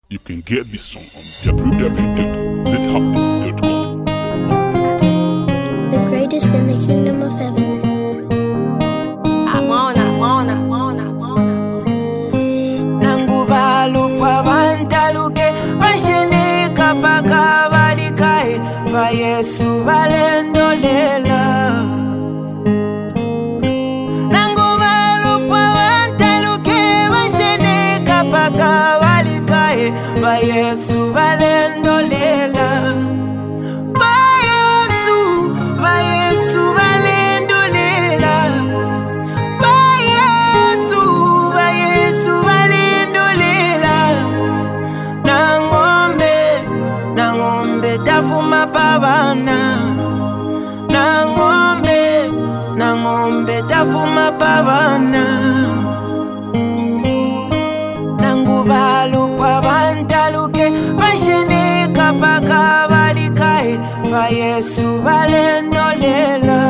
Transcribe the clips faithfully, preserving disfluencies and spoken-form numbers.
You can get this song on w w w dot z hapnings dot com. The greatest in the kingdom of heaven. I'm on, I'm on, I'm on, I'm on. Nangubalu pabantaluke bashene kapaka balikae ba Yesu balendolela. Nangubalu pabantaluke bashene kapaka balikae ba Yesu balendolela. Ba Yesu, ba Yesu balendolela. Ba Yesu, ba Yesu balendolela. Nangombe, nangombe tafuma pabana. Nangombe, nangombe tafuma pabana. Nangubalu pabantaluke bashene kapaka balikae ba Yesu balendolela.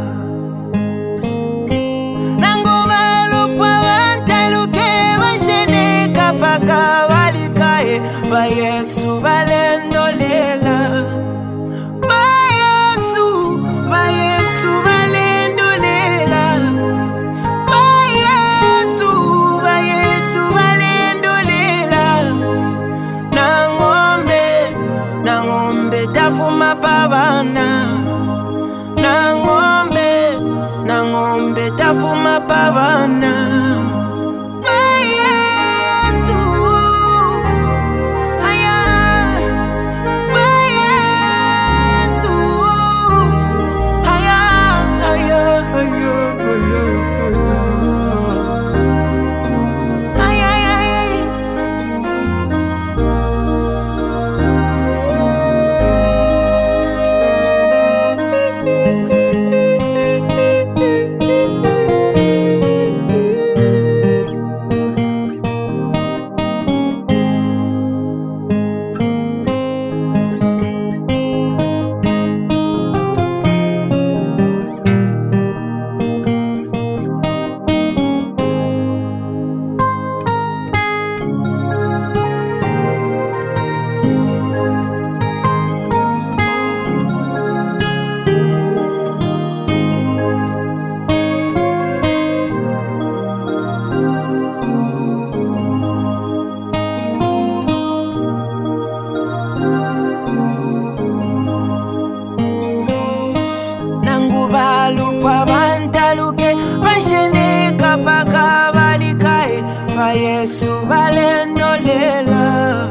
Nangubalu pabantaluke bashene kapaka balikae ba Yesu balendolela. Ba Yesu, ba Yesu balendolela. Ba Yesu, ba Yesu balendolela. Nangombe, nangombe tafuma pabana. Nangombe, nangombe tafuma pabana. Ba Yesu, aya. Ba Yesu, aya, aya, aya, aya, aya. Ay, ay, ay, ay. Nangubalu pabantaluke bashene kapaka balikae ba Yesu balendolela.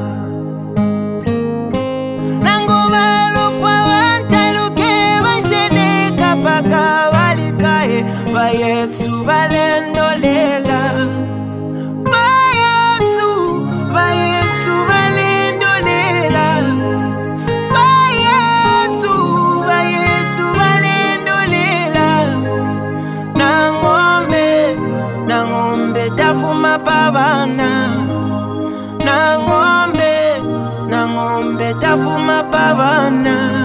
Nangubalu pabantaluke bashene kapaka balikae ba Yesu balendolela. Ba Yesu, ba Yesu balendolela. Ba Yesu, ba Yesu balendolela. Nangombe, nangombe tafuma pabana. Nangombe, nangombe tafuma pabana.